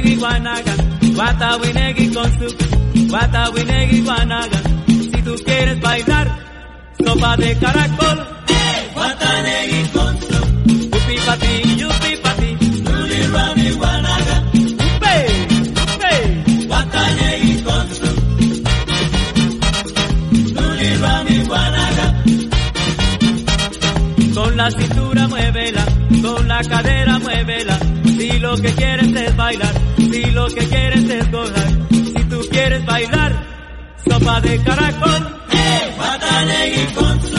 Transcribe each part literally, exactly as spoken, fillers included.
Guatawinegi guanaga, guatawinegi con su, guatawinegi guanaga. Si tú quieres bailar, sopa de caracol, guatanegi con su, yupi pati, yupi pati, luli rami guanaga, yupe, yupe, guatanegi con su, luli rami guanaga. Con la cintura muévela, con la cadera muévela. Si lo que quieres es bailar, si lo que quieres es gozar, si tú quieres bailar, sopa de caracol, eh, guatanegi con su,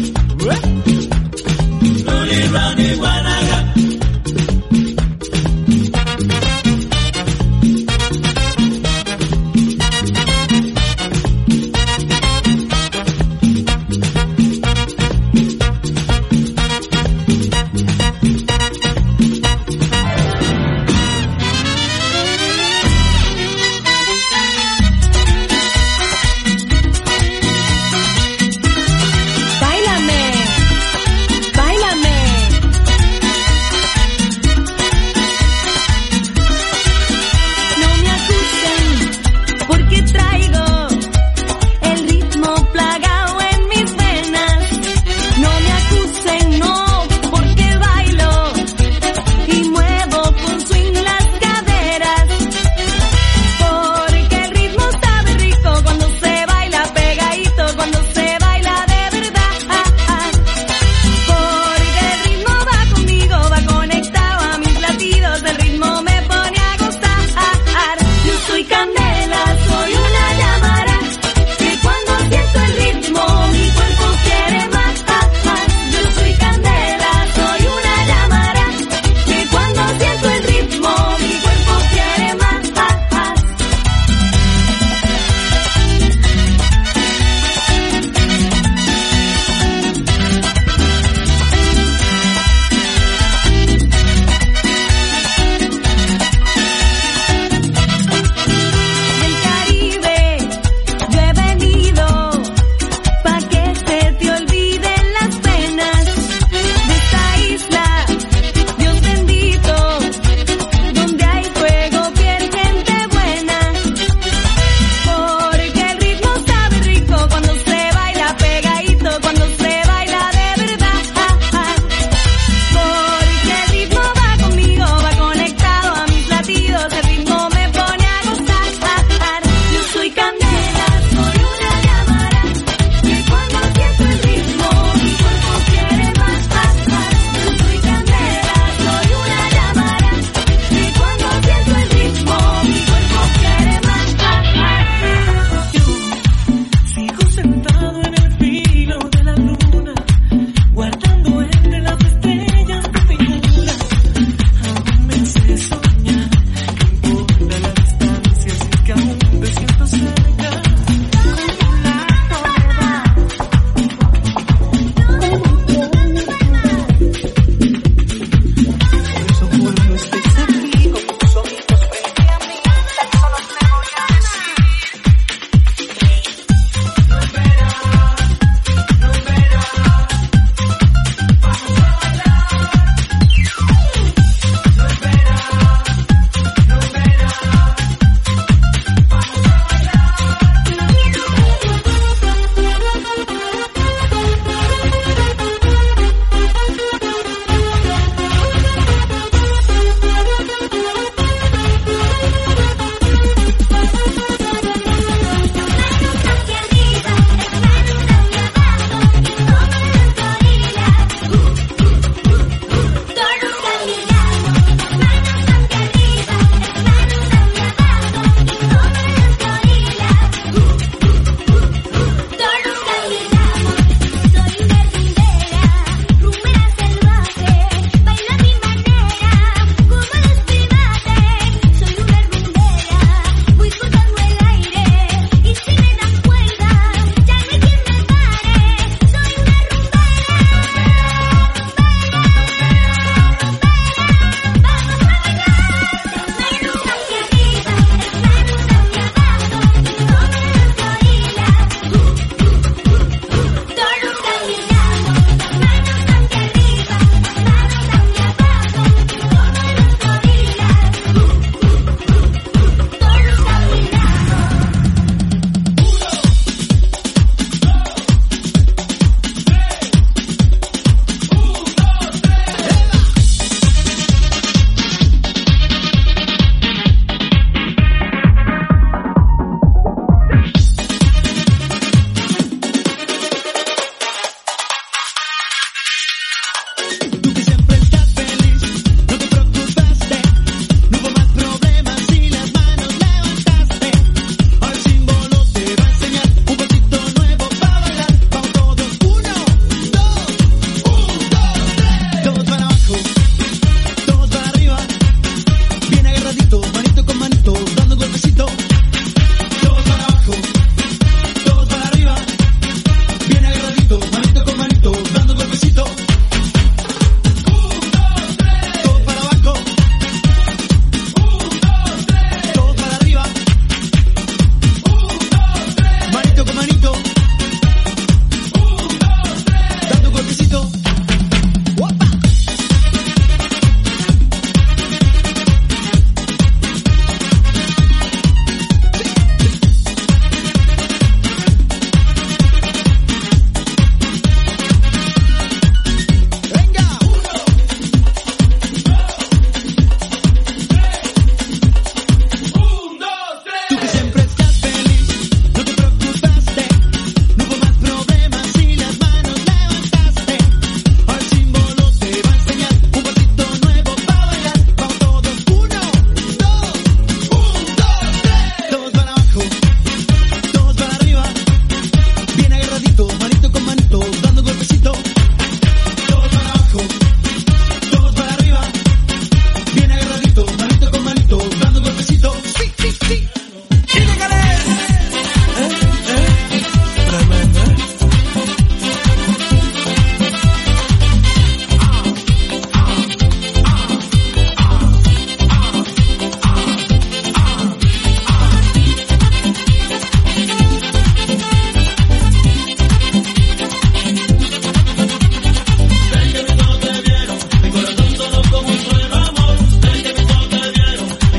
luli rami guanaga.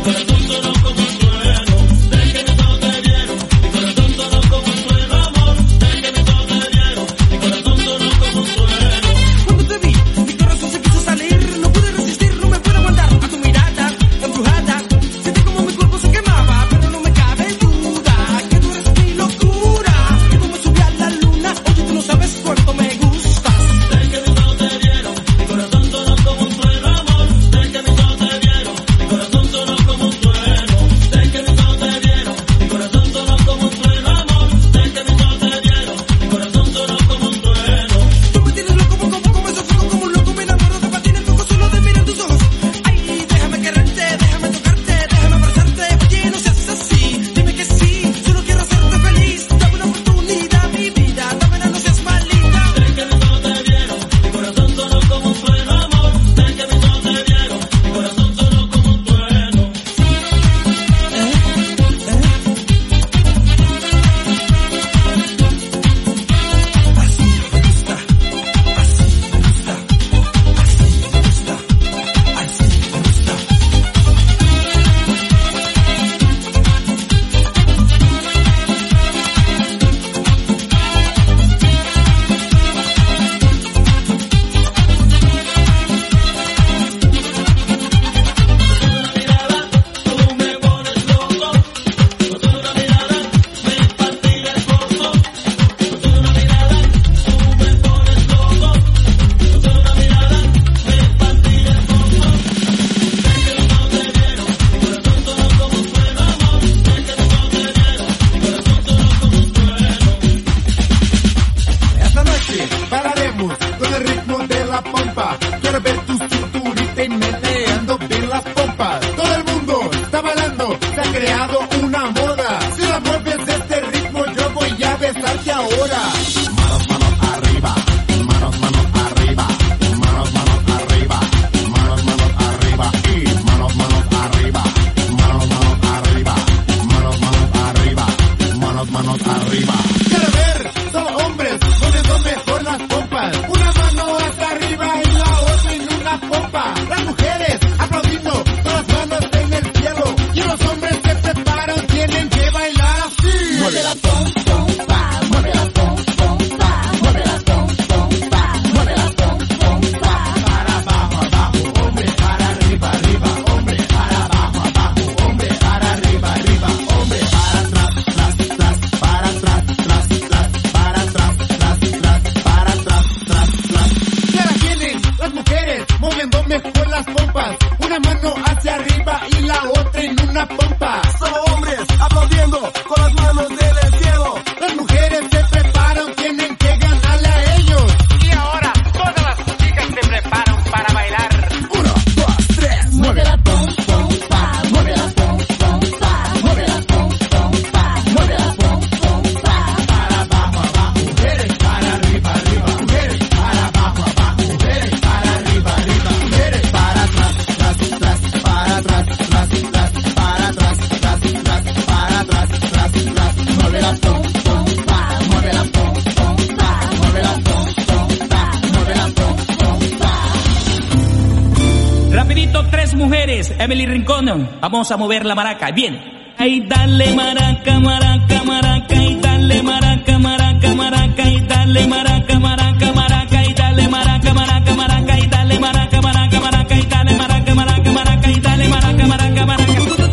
Emily Rincón, vamos a mover la maraca, bien. Ay, dale maraca, maraca, maraca, y dale maraca, maraca, maraca, y dale maraca, maraca, maraca, y dale maraca, maraca, maraca, y dale maraca, maraca, maraca, y dale maraca, maraca, maraca, y dale maraca, maraca, maraca.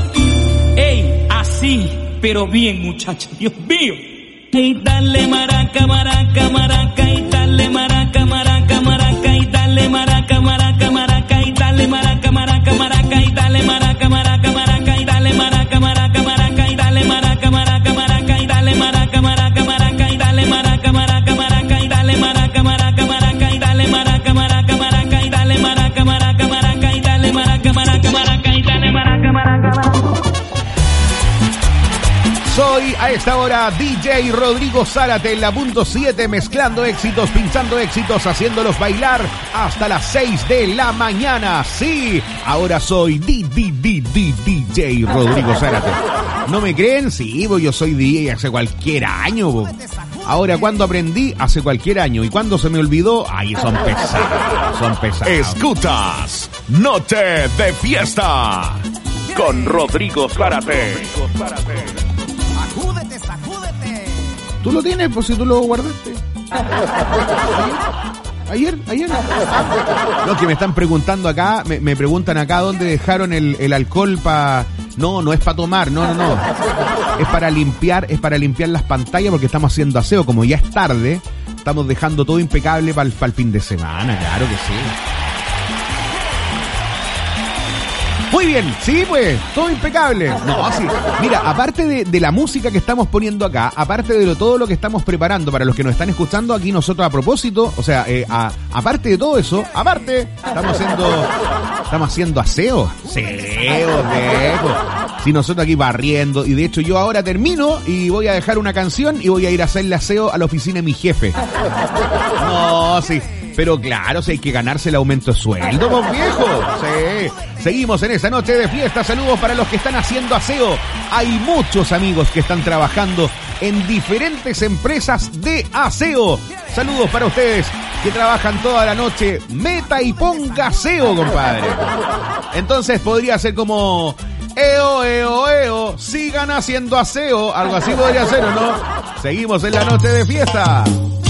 Ey, así, pero bien, muchachos, Dios mío. Ay, dale maraca, maraca, maraca, y dale maraca, maraca, maraca, y dale maraca, maraca, maraca, y dale maraca, maraca, maraca, y dale maraca, maraca, maraca, y dale maraca, maraca, maraca, y dale maraca, maraca, maraca, y dale maraca, maraca, maraca, y dale maraca, maraca, maraca, y dale maraca, maraca, maraca, y dale maraca, maraca, maraca, y dale maraca, maraca, maraca, y dale maraca, maraca, maraca, y dale maraca, maraca, maraca. Soy a esta hora D J Rodrigo Zárate en la punto siete, mezclando éxitos, pinchando éxitos, haciéndolos bailar hasta las seis de la mañana. Sí, ahora soy D J Rodrigo Zárate. ¿No me creen? Sí, pues yo soy D J hace cualquier año. Pues. Ahora, ¿cuándo aprendí? Hace cualquier año. ¿Y cuándo se me olvidó? Ay, son pesados, son pesados. Escuchas Noche de Fiesta. con Rodrigo Zárate. Sacúdete, sacúdete. ¿Tú lo tienes? Pues si tú lo guardaste. Ayer, ayer. Los que me están preguntando acá, me, me preguntan acá dónde dejaron el, el alcohol para... No, no es para tomar, no, no, no. Es para limpiar, es para limpiar las pantallas porque estamos haciendo aseo. Como ya es tarde, estamos dejando todo impecable para el, para el fin de semana, claro que sí. Muy bien, sí, pues, todo impecable. No, sí. Mira, aparte de, de la música que estamos poniendo acá, aparte de lo, todo lo que estamos preparando para los que nos están escuchando aquí nosotros a propósito, o sea, eh, a, aparte de todo eso, aparte, estamos haciendo, estamos haciendo aseo. Aseo, viejo. Sí, nosotros aquí barriendo, y de hecho yo ahora termino y voy a dejar una canción y voy a ir a hacerle aseo a la oficina de mi jefe. No, sí. Pero claro, si hay que ganarse el aumento de sueldo, pues viejo. Sí. Seguimos en esa noche de fiesta. Saludos para los que están haciendo aseo. Hay muchos amigos que están trabajando en diferentes empresas de aseo. Saludos para ustedes que trabajan toda la noche. Meta y ponga aseo, compadre. Entonces podría ser como... Eo, eo, eo, sigan haciendo aseo. Algo así podría ser, ¿o no? Seguimos en la noche de fiesta.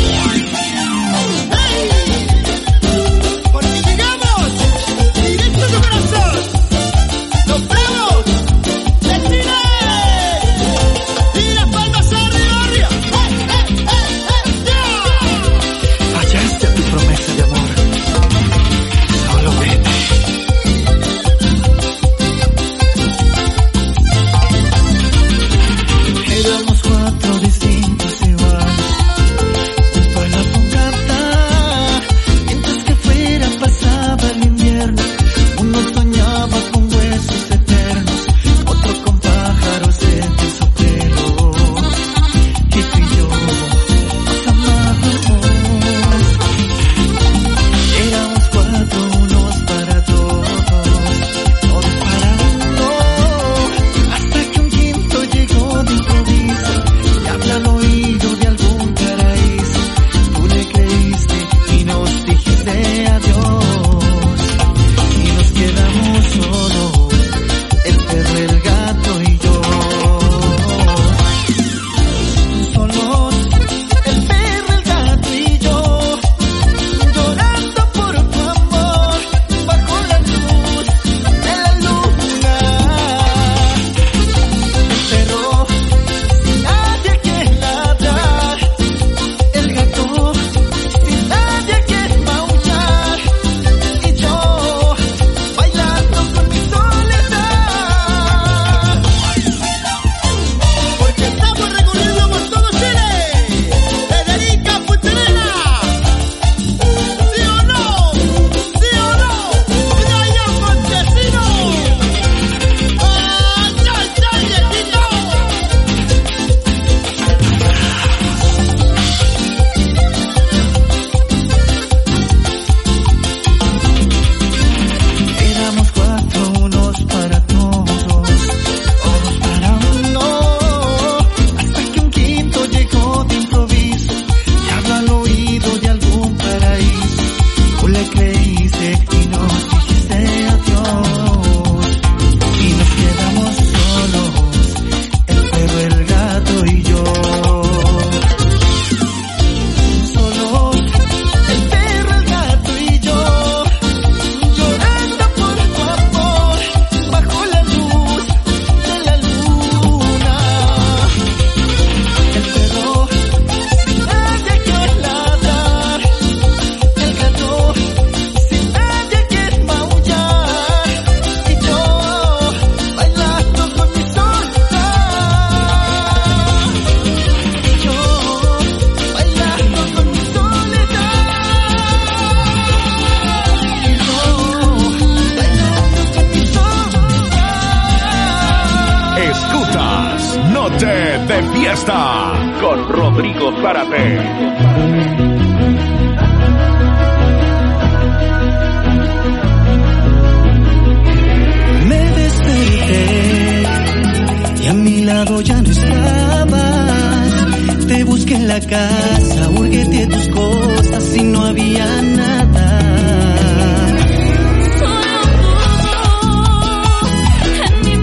Con Rodrigo Zárate. Me desperté y a mi lado ya no estabas. Te busqué en la casa, hurgueteé tus cosas y no había nada. Solo tú en mi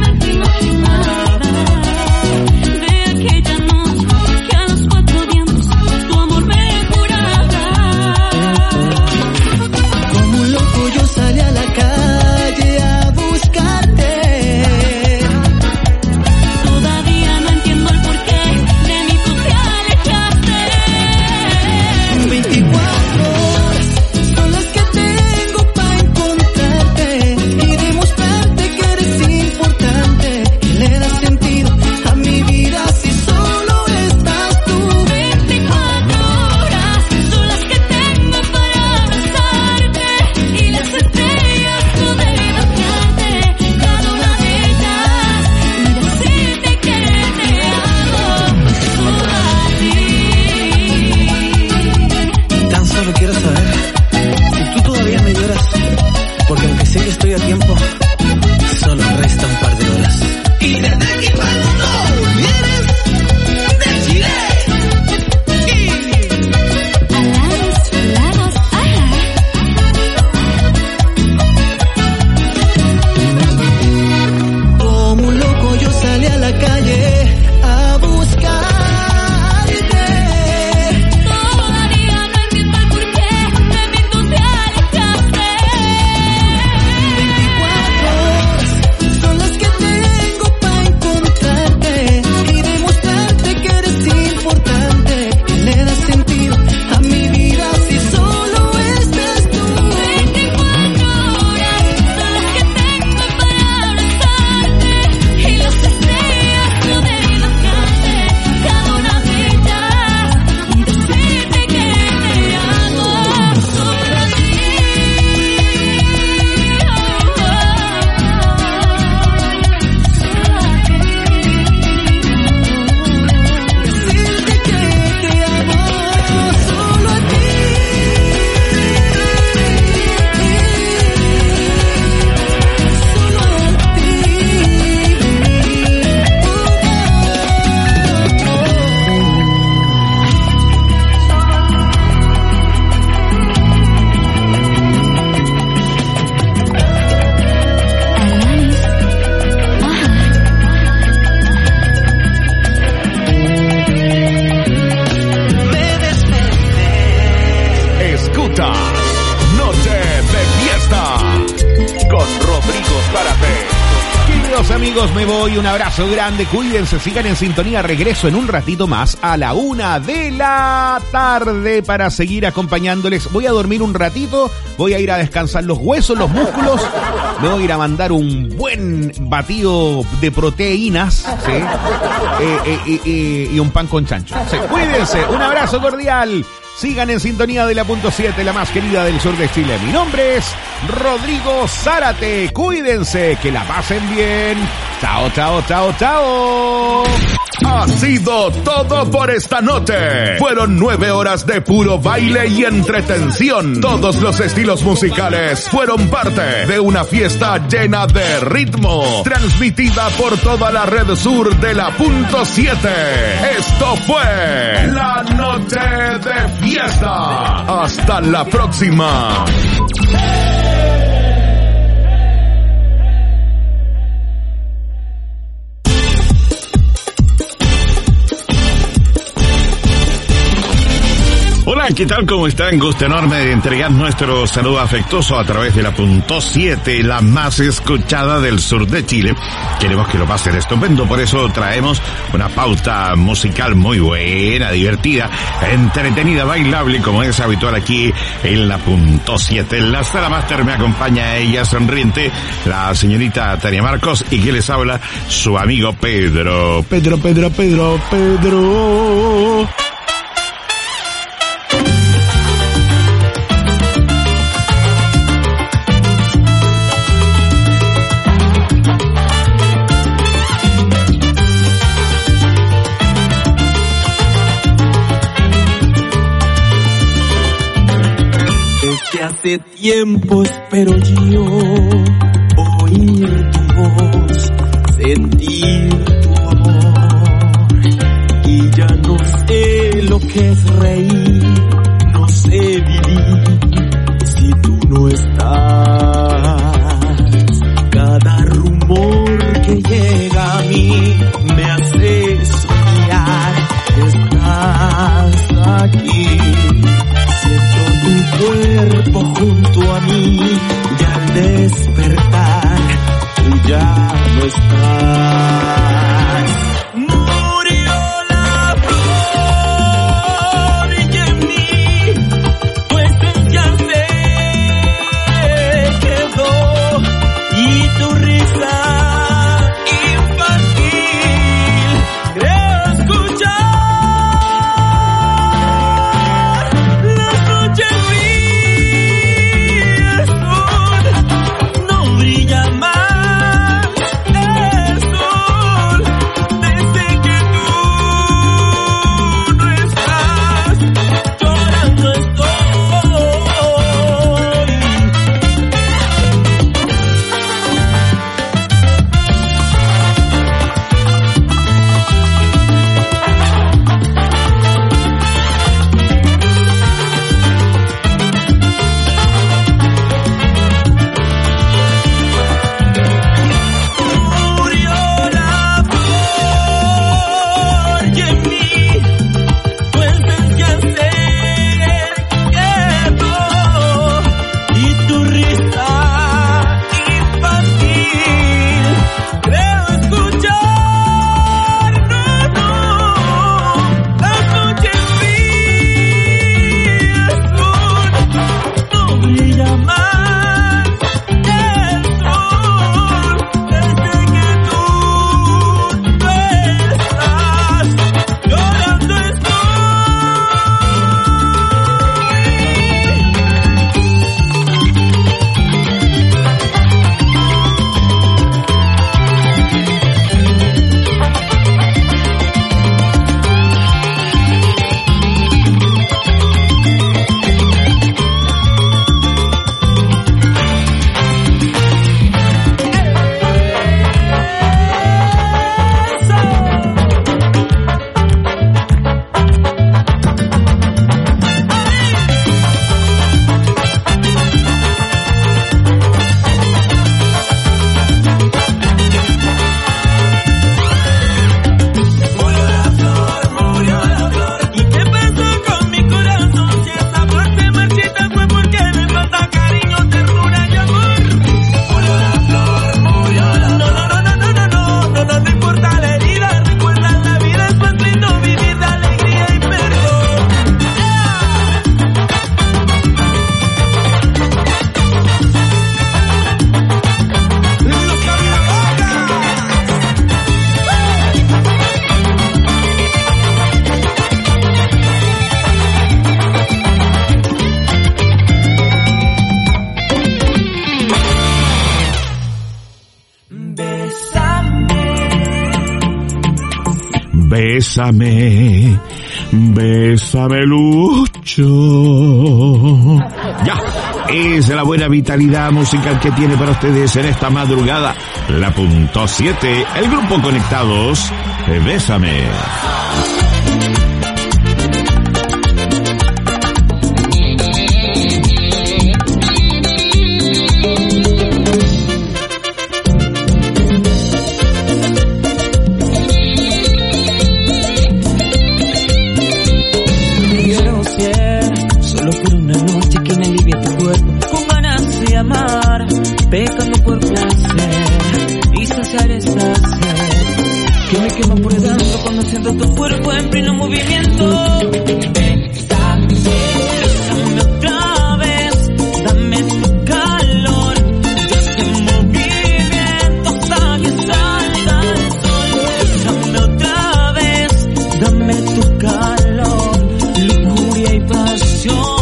me voy, un abrazo grande, cuídense, sigan en sintonía, regreso en un ratito más a la una de la tarde para seguir acompañándoles. Voy a dormir un ratito, voy a ir a descansar los huesos, los músculos, me voy a ir a mandar un buen batido de proteínas, ¿sí? eh, eh, eh, eh, y un pan con chancho. Sí, cuídense, un abrazo cordial. Sigan en sintonía de la punto siete, la más querida del sur de Chile. Mi nombre es Rodrigo Zárate. Cuídense, que la pasen bien. Chao, chao, chao, chao. Ha sido todo por esta noche. Fueron nueve horas de puro baile y entretención. Todos los estilos musicales fueron parte de una fiesta llena de ritmo, transmitida por toda la red sur de la punto siete. Esto fue La Noche de Fiesta. Hasta la próxima. Hola, ¿qué tal? ¿Cómo están? Gusto enorme de entregar nuestro saludo afectuoso a través de la punto siete, la más escuchada del sur de Chile. Queremos que lo pasen estupendo, por eso traemos una pauta musical muy buena, divertida, entretenida, bailable, como es habitual aquí en la punto siete. En la sala máster me acompaña ella sonriente, la señorita Tania Marcos, y que les habla su amigo Pedro. Pedro, Pedro, Pedro, Pedro. Hace tiempo espero yo oír tu voz, sentir tu amor, y ya no sé lo que es reír, no sé vivir si tú no estás. Cada rumor que llega a mí me hace soñar que estás aquí. Tu cuerpo junto a mí, y al despertar tú ya no estás. Murió la flor y en mí tu esencia se quedó, y tu risa infantil creo escuchar. Brilla más el sol. Bésame, bésame Lucho. Ya, es la buena vitalidad musical que tiene para ustedes en esta madrugada. La punto siete, el grupo Conectados, Bésame. Pecando por placer y saciar esta sed que me quema por dentro cuando siento tu cuerpo en pleno movimiento. Bésame otra vez, dame tu calor, este movimiento hasta que salga el sol. Bésame otra vez, dame tu calor, lujuria y pasión.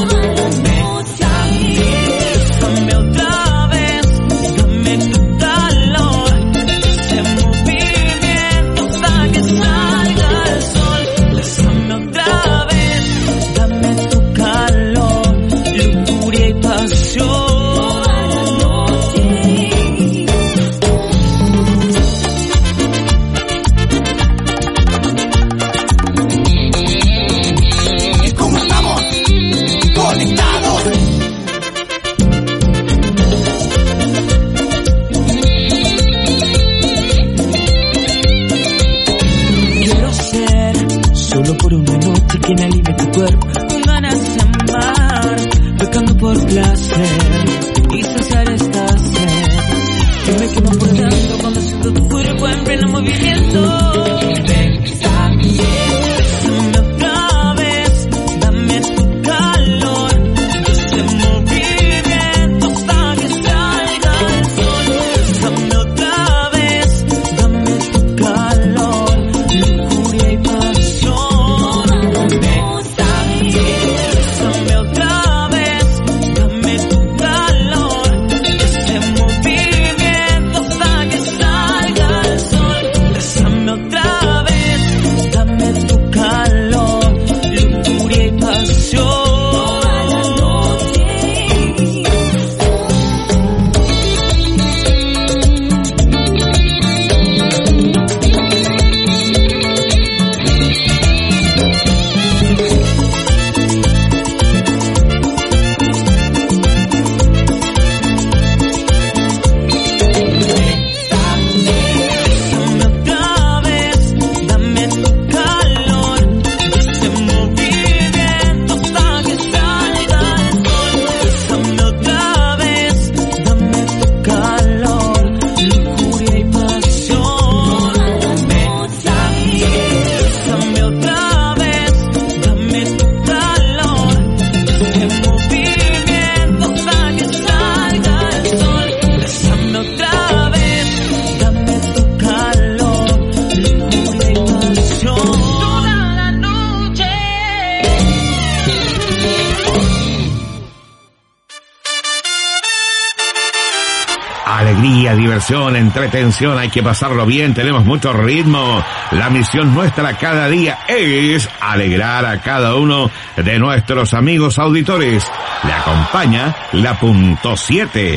Que me alivie tu cuerpo con ganas de amar, pecando por placer y saciar esta sed que me quema por dentro cuando siento tu cuerpo en pleno movimiento. Bésame otra vez, dame tu calor, este movimiento hasta que salga el sol. Bésame otra vez, dame tu calor, lujuria y pasión. Bésame otra vez, dame tu calor, este movimiento hasta que salga el sol. Bésame otra vez, dame tu calor, lujuria y pasión. Alegría, diversión, entretención, hay que pasarlo bien, tenemos mucho ritmo. La misión nuestra cada día es alegrar a cada uno de nuestros amigos auditores. Le acompaña la punto siete.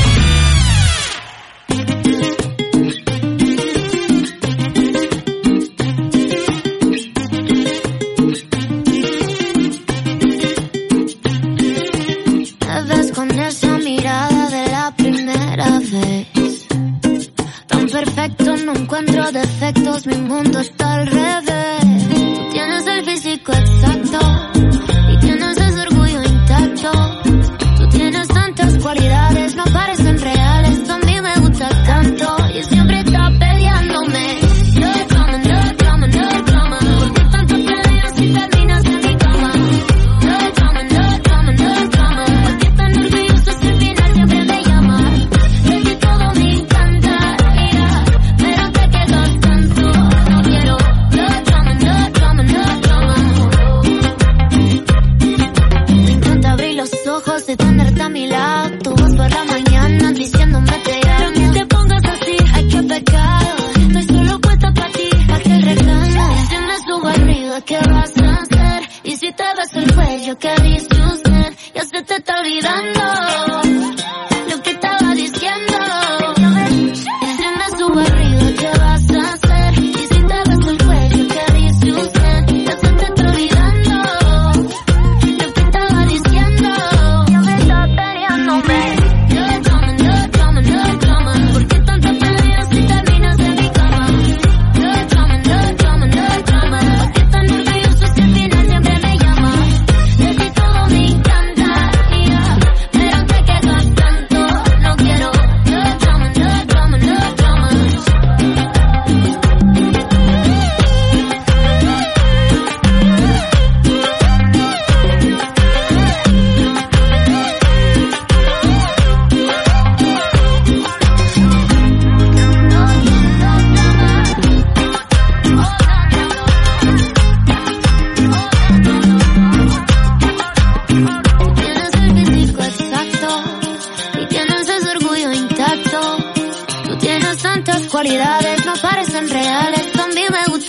Defectos, mi mundo está al revés. Tú tienes el físico exacto y tienes ese orgullo intacto. Tú tienes tantas cualidades, no parecen reales. A mí me gusta tanto y siempre estás peleándome. No drama, no drama, no drama. ¿Por qué tanto peleas si terminas en mi cama? No drama, no drama, no drama. ¿Por qué tan nervioso si al final siempre me llamas? Es que todo me encanta, mira, pero te quedas tanto. No quiero, no drama.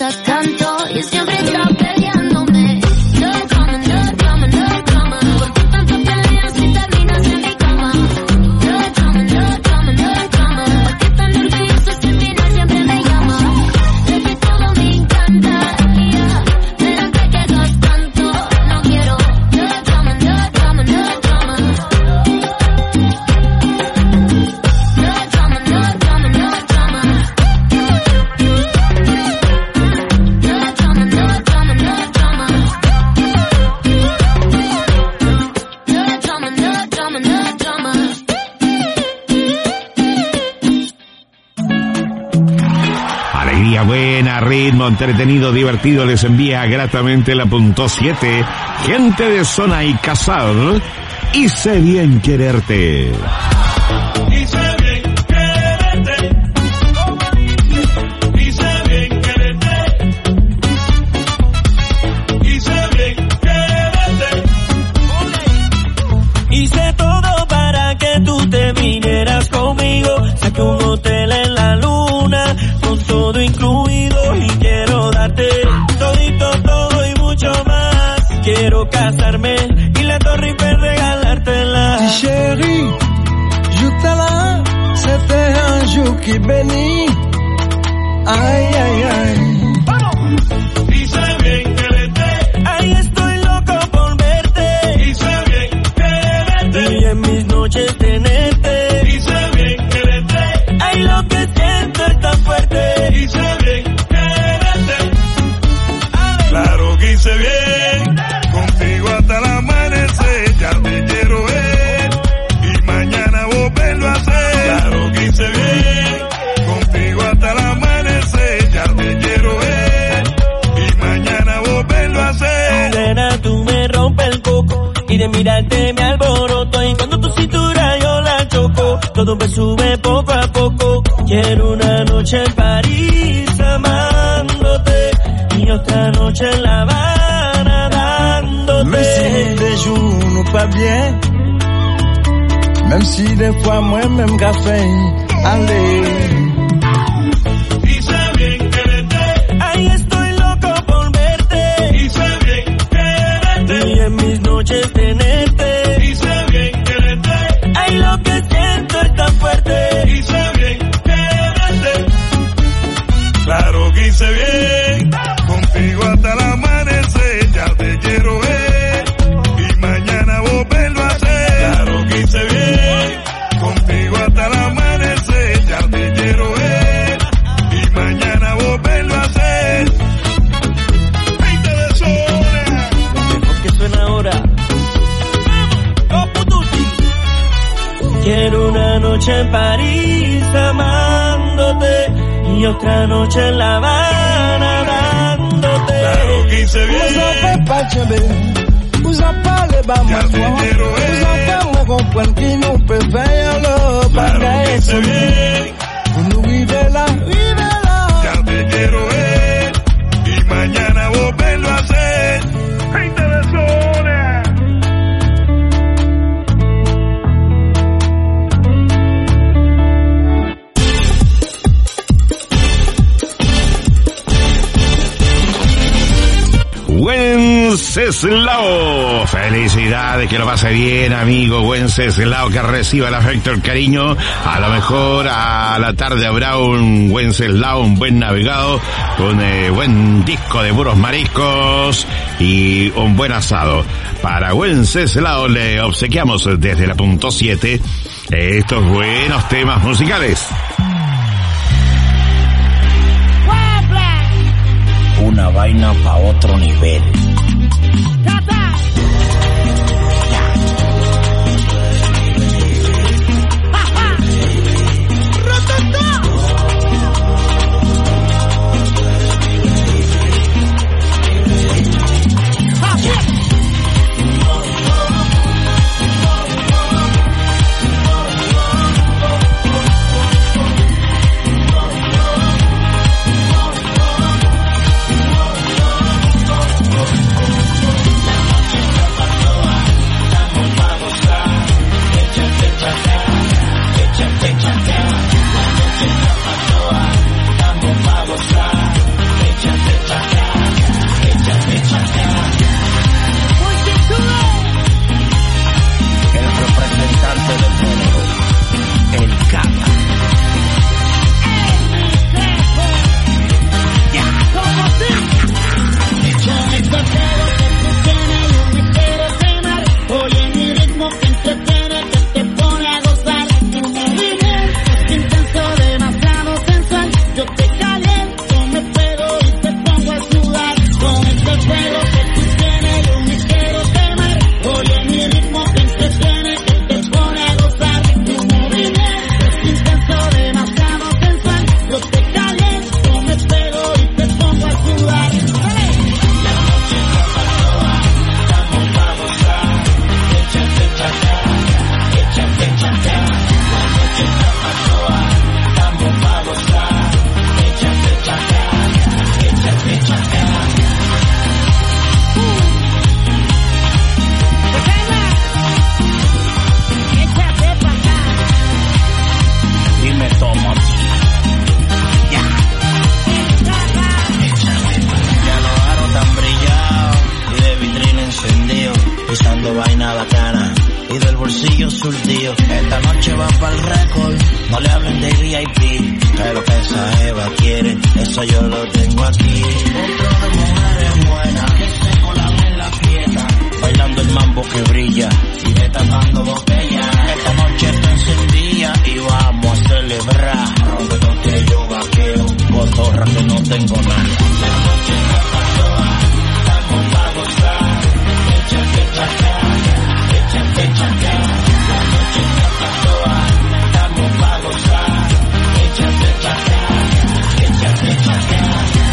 besas tanto y siempre estás peleándome. No drama, no drama, no drama. ¿Por qué tanto peleas si terminas en mi cama? No drama, no drama, no drama. ¿Por qué tan nervioso si al final siempre me llama? Sé que todo me encanta, yeah, pero te quedas tanto. No quiero no drama, no drama, no drama. No drama, no drama, no drama. No drama, no drama, no drama. No drama, no drama, no drama. Alegría buena, ritmo entretenido, divertido, les envía gratamente la punto siete. Gente de zona y casar, y sé bien quererte. Y sé bien quererte, y sé bien quererte, y sé bien quererte. Hice todo para que tú te vinieras conmigo. Saqué un hotel en la luna, con todo incluido. Y quiero darte todito, todo y mucho más. Quiero casarme y la Torre Eiffel regalártela. Chérie, je t'aime, c'était un jour qui bénit. Ay, ay, ay. Y sé bien quererte, Ay, estoy loco por verte. y sé bien quererte, Y en mis noches tenerte. y sé bien quererte, Ay, lo que siento es tan fuerte. y sé bien quererte. Claro que hice bien, contigo hasta el amanecer, ya te quiero ver, y mañana volverlo a hacer. Claro que hice bien, contigo hasta el amanecer, ya te quiero ver, y mañana volverlo a hacer. Nena, tú me rompes el coco y de mirarte me alboroto. Y cuando tu cintura yo la choco, todo me sube poco a poco. Quiero una noche en París amándote y otra noche en La Habana dándote. Même si des jours nous pas bien, même si des fois moi-même qu'a fait, allez. Y sé bien quererte, Ay, estoy loco por verte. y sé bien quererte, Y en mis noches tenerte. y sé bien quererte, Ay, lo que siento es tan fuerte. y sé bien quererte. Claro que hice bien, contigo hasta el amanecer, ya te quiero ver, y mañana volverlo a hacer. Claro que hice bien, contigo hasta el amanecer, ya te quiero ver, y mañana volverlo a hacer. veinte de zona. Mejor que suena ahora. Copututi. Quiero una noche en París amándote y otra noche en La Habana dándote. Claro que hice Vous en bien, faites pas tchébé, vous en parlez pas moi, Ya te quiero vous ver. en faites moi comprendre qui nous peut faire le claro que bagage. hice bien, Vous nous vivez là, vivez là. ya te quiero ver, y mañana volverlo a hacer. veinte de zona. Wenceslao, felicidades, que lo pase bien, amigo Wenceslao, que reciba el afecto, el cariño. A lo mejor a la tarde habrá un Wenceslao, un buen navegado, un eh, buen disco de puros mariscos y un buen asado. Para Wenceslao le obsequiamos desde la punto siete estos buenos temas musicales. Una vaina pa' otro nivel. surtido. Esta noche va para el récord, no le hablen de V I P. Que lo que esa Eva quiere, eso yo lo tengo aquí. Otro de mujeres buenas, que se colan en la fiesta. Bailando el mambo que brilla, y destapando botellas. Esta noche está encendida y vamos a celebrar. Rompe lo que yo vaqueo, cotorra que no tengo nada. La noche está pa' toda, estamos pa' gozar. Échate pa' acá, échate pa' acá. La noche está pa' toda, estamos pa' gozar. Échate pa' acá, échate pa' acá.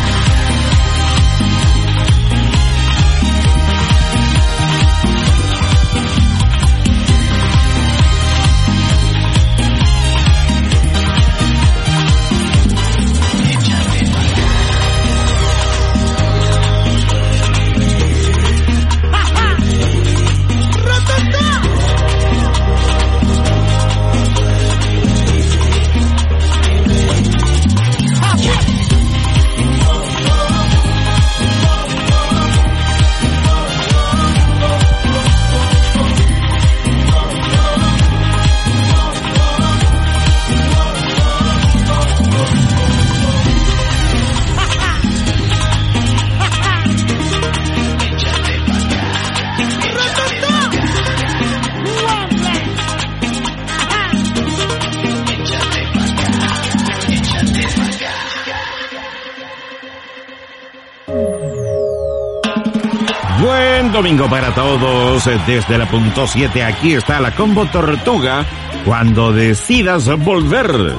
Buen domingo para todos. Desde la punto siete, aquí está la Combo Tortuga. Cuando decidas volver.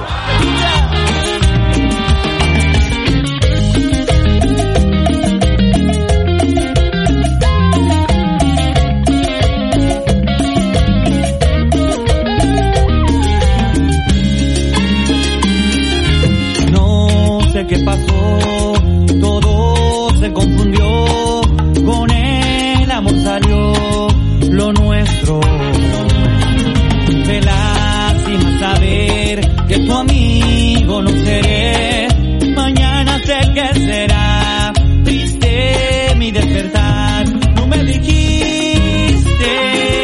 No sé qué pasó, todo se confundió. Con el amor salió lo nuestro. Qué lástima saber que tu amigo no seré. Mañana sé que será triste mi despertar. No me dijiste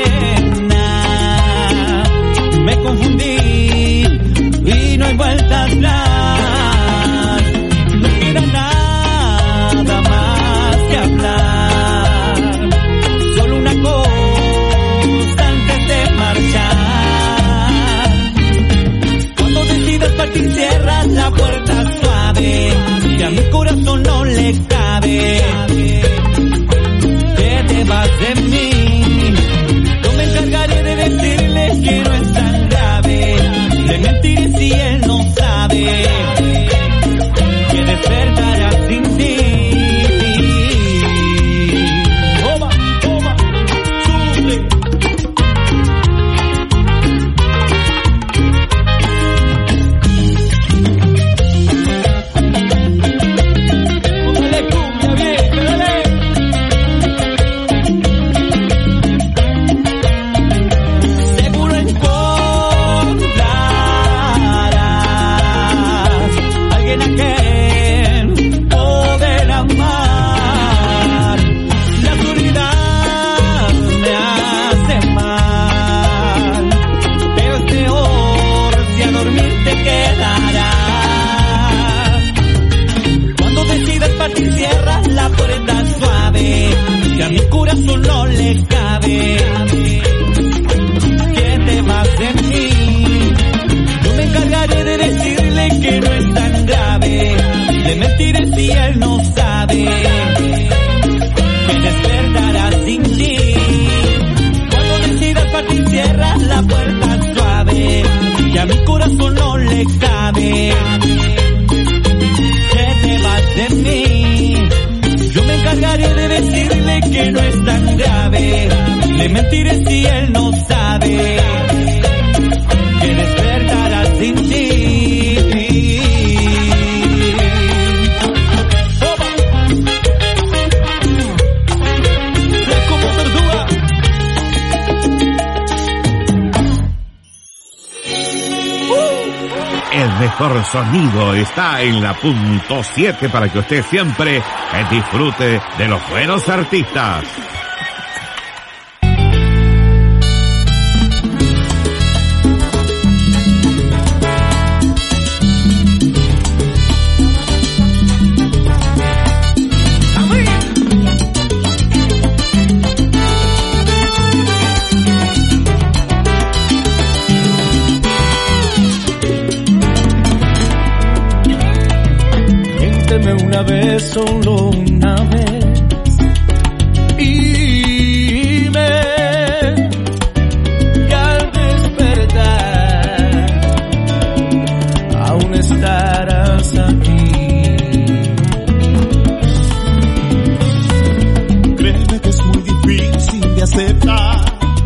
nada, me confundí y no hay vuelta atrás. No queda nada más que hablar, solo una cosa antes de marchar. Cuando decidas partir cierras la puerta suave, que a mi corazón no le cabe. Que te vas de mí, yo me encargaré de decirle que no es tan grave. Le mentiré si él no sabe que despertará sin ti. Toma, toma, sube. Póngale cumbia vieja, dale. Seguro encontrarás alguien a quien poder amar. La oscuridad me hace mal, pero es peor si a dormir te quedarás. Cuando decidas partir cierras la puerta suave, que a mi corazón no le cabe. Que te vas de mí, yo me encargaré de decirle que no es tan grave. Le mentiré si él no sabe que despertará sin ti. Cuando decidas partir cierras la puerta suave, que a mi corazón no le cabe. Que te vas de mí, yo me encargaré de decirle que no es tan grave. Le mentiré si él no sabe que despertará sin ti. Toma. La Combo Tortuga. El mejor sonido está en la punto siete para que usted siempre disfrute de los buenos artistas. una vez, solo una vez. Dime que al despertar aún estarás aquí. Créeme que es muy difícil de aceptar.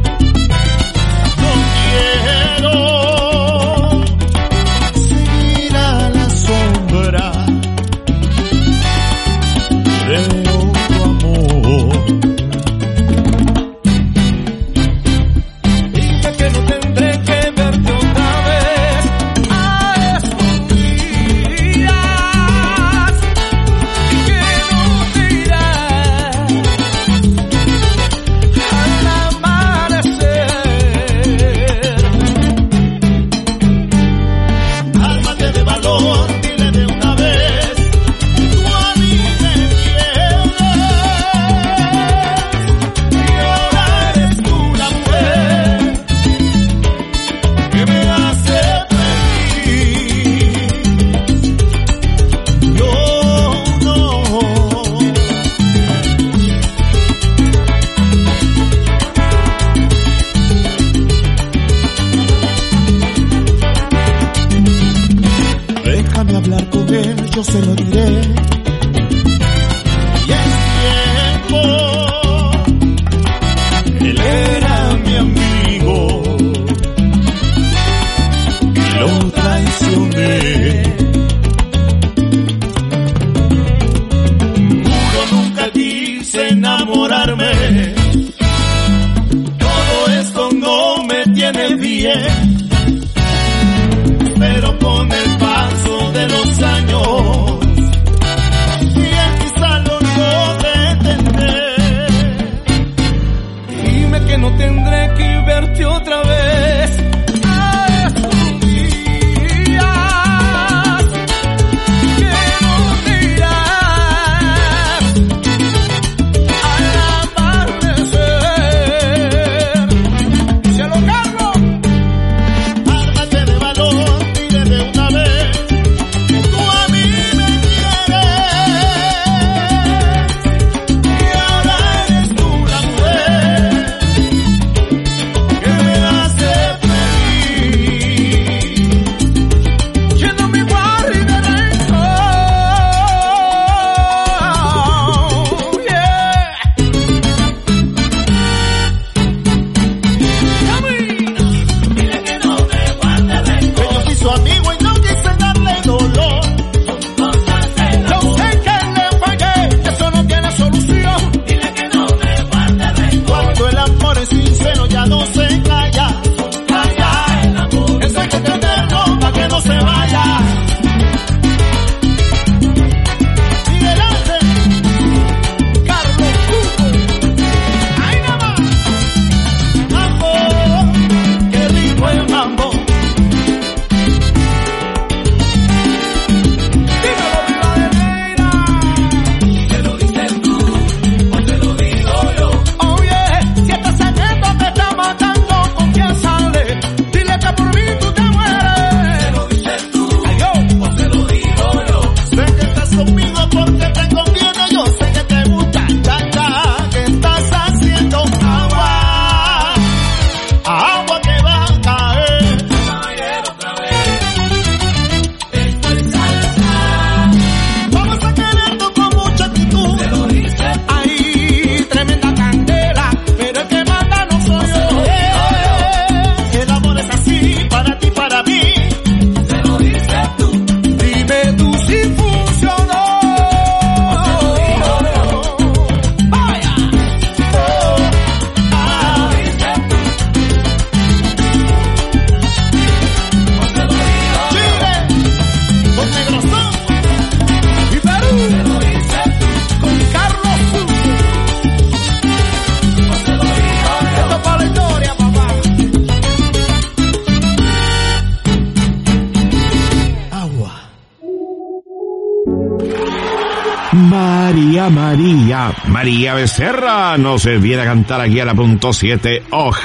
María, María, María Becerra nos viene a cantar aquí a la punto siete.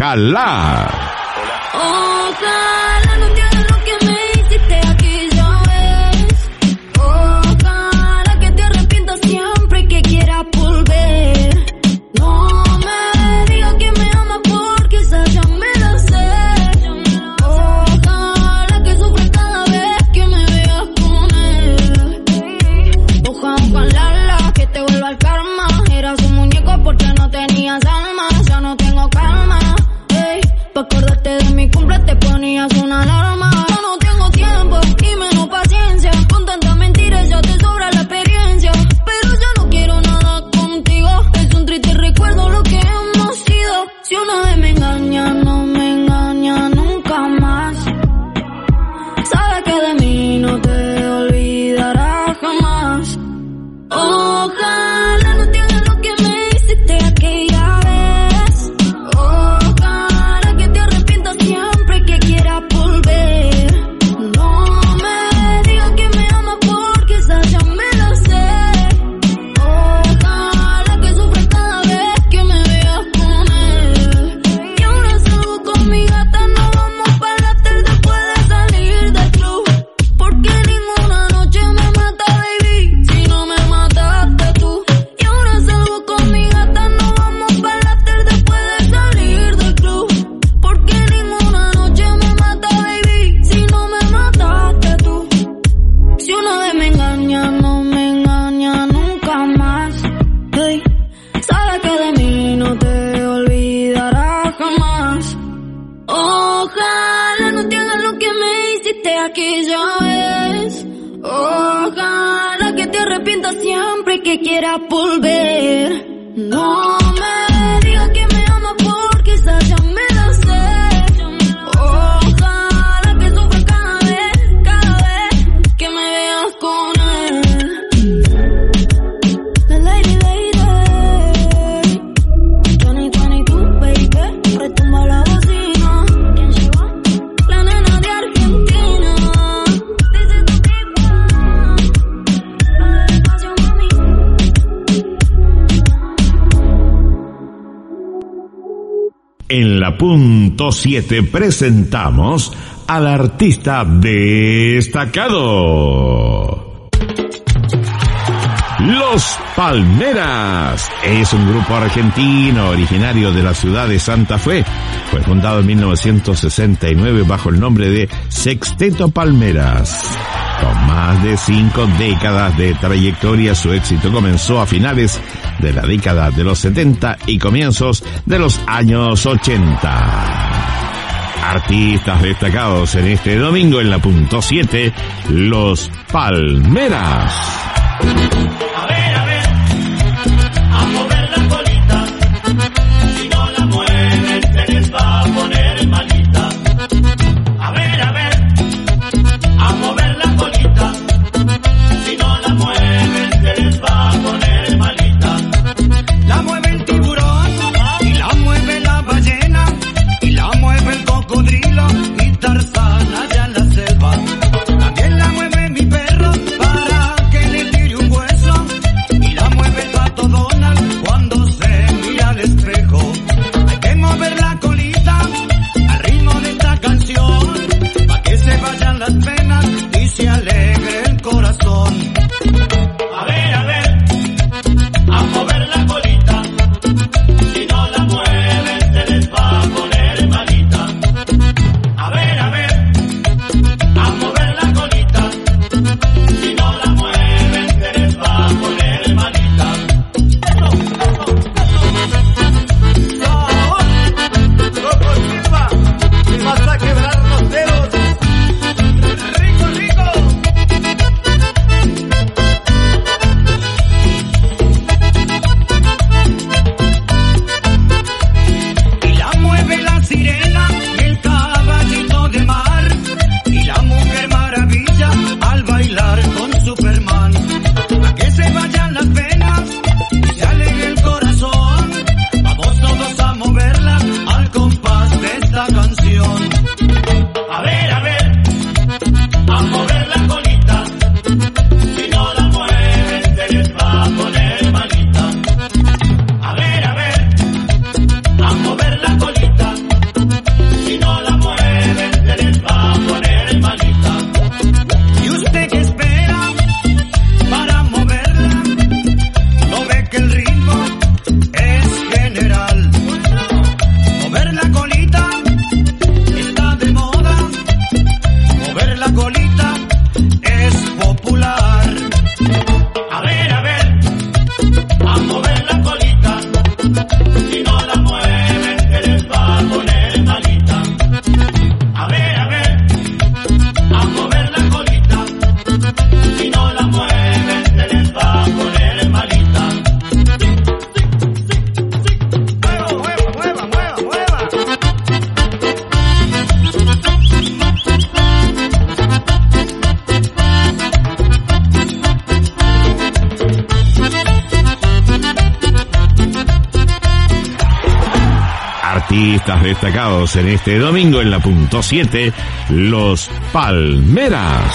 Ojalá. Ojalá no te haga lo que me hiciste aquella vez. Ojalá que te arrepientas. siempre que quiera volver. No me digas que me ama porque esa ya me la sé. Ojalá que sufra cada vez, cada vez que me veas con él. La lady, lady, veinte veintidós, baby, retumba la bocina. ¿Quién llegó? La nena de Argentina. Dice tu tipo, dale despacio, mami. En la punto siete presentamos al artista destacado. Los Palmeras es un grupo argentino originario de la ciudad de Santa Fe. Fue fundado en mil novecientos sesenta y nueve bajo el nombre de Sexteto Palmeras. Con más de cinco décadas de trayectoria, su éxito comenzó a finales de la década de los setenta y comienzos de los años ochenta. Artistas destacados en este domingo en la punto siete, Los Palmeras. A ver, a ver, a mover la colita, si no la mueven se les va a poner malita. A ver, a ver, a mover la colita, si no la mueven se les va a poner malita. La mueve el tiburón, y la mueve la ballena, y la mueve el cocodrilo, y Tarzán allá en la selva. También la mueve mi perro para que le tire un hueso, y la mueve el gato Donald cuando se mira al espejo. Hay que mover la colita al ritmo de esta canción, pa' que se vayan las penas y se alegre el corazón. A ver, a ver, a mover la colita, si no la mueven se les va a poner malita. A ver, a ver, a mover la colita, si no la mueven se les va a poner malita. Eso, eso, eso. ¡Loco Silva! ¡Te vas a quebrar los dedos! ¡Rico, rico! Y la mueve la sirena y el caballito de mar, y la mujer maravilla al bailar con Superman. A que se vayan las penas y se alegre el corazón, vamos todos a moverla al compás de esta canción. A ver, a ver, a mover la colita, si no la mueven se les va a poner malita. A ver, a ver, a mover la colita, si no la mueven se les va a poner malita. ¿Y usted qué espera para moverla? ¿No ve que el ritmo es general? Mover la colita está de moda, mover la colita es popular. A ver, a ver, a mover la colita, si no la mueven se les va a poner malita. A ver, a ver, a mover la colita, si no la mueven se les va a poner malita. Mueva, mueva, mueva, mueva, mueva. Artistas destacados en este domingo en la punto siete, Los Palmeras.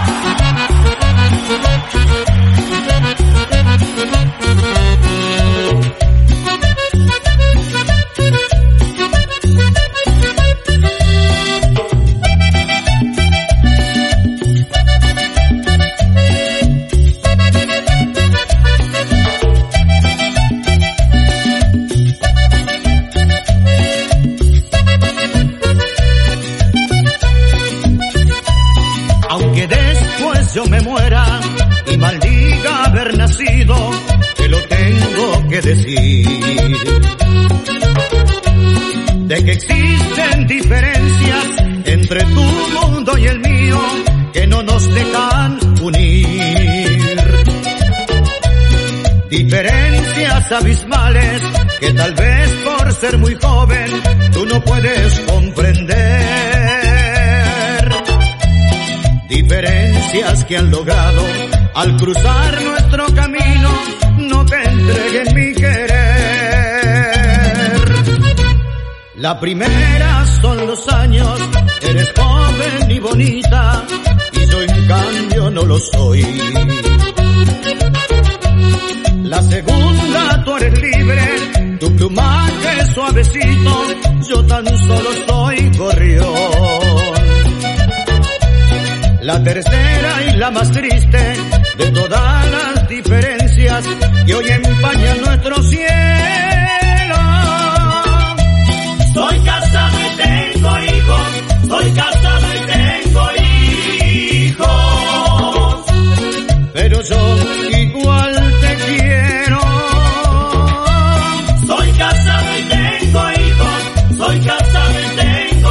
Aunque después yo me muera y maldiga haber nacido, te lo tengo que decir. De que existen diferencias entre tu mundo y el mío que no nos dejan unir. Diferencias abismales que tal vez por ser muy joven tú no puedes comprender. Diferencias que han logrado al cruzar nuestro camino no te entreguen mi querer. La primera son los años, eres joven y bonita y yo en cambio no lo soy. La segunda, tú eres libre, tu plumaje suavecito, yo tan solo soy gorrión. La tercera y la más triste de todas las diferencias que hoy empañan nuestro cielo. Soy casado y tengo hijos, soy casado y tengo hijos, pero yo igual te quiero. Soy casado y tengo hijos, soy casado y tengo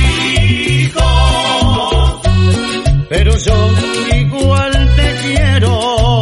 hijos, pero yo igual te quiero.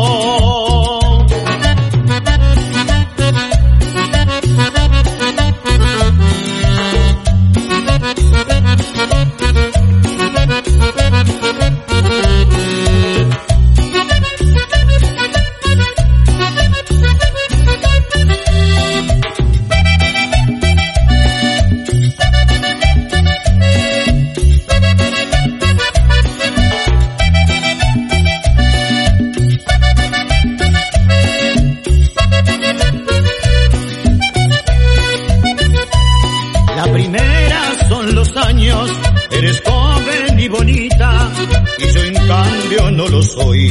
Eres joven y bonita y yo en cambio no lo soy.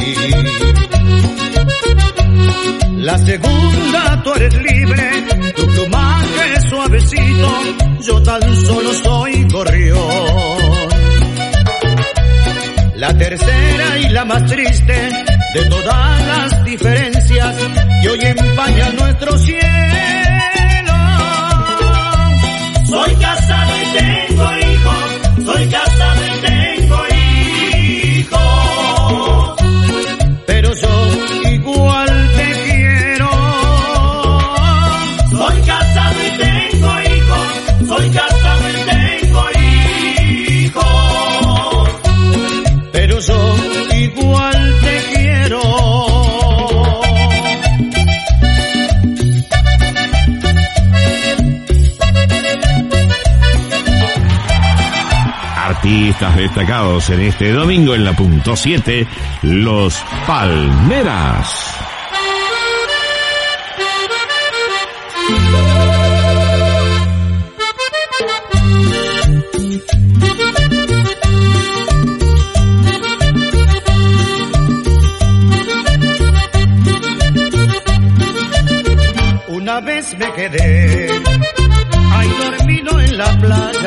La segunda, tú eres libre, tu plumaje es suavecito, yo tan solo soy gorrión. La tercera y la más triste de todas las diferencias que hoy empañan nuestro cielo. Soy casado y tengo hijos, soy casado y tengo hijos, pero yo igual te quiero. Soy casado y tengo hijos, soy casado y tengo hijos, pero yo igual te quiero. Artistas destacados en este domingo en la punto siete, Los Palmeras. Una vez me quedé ahí dormido en la plaza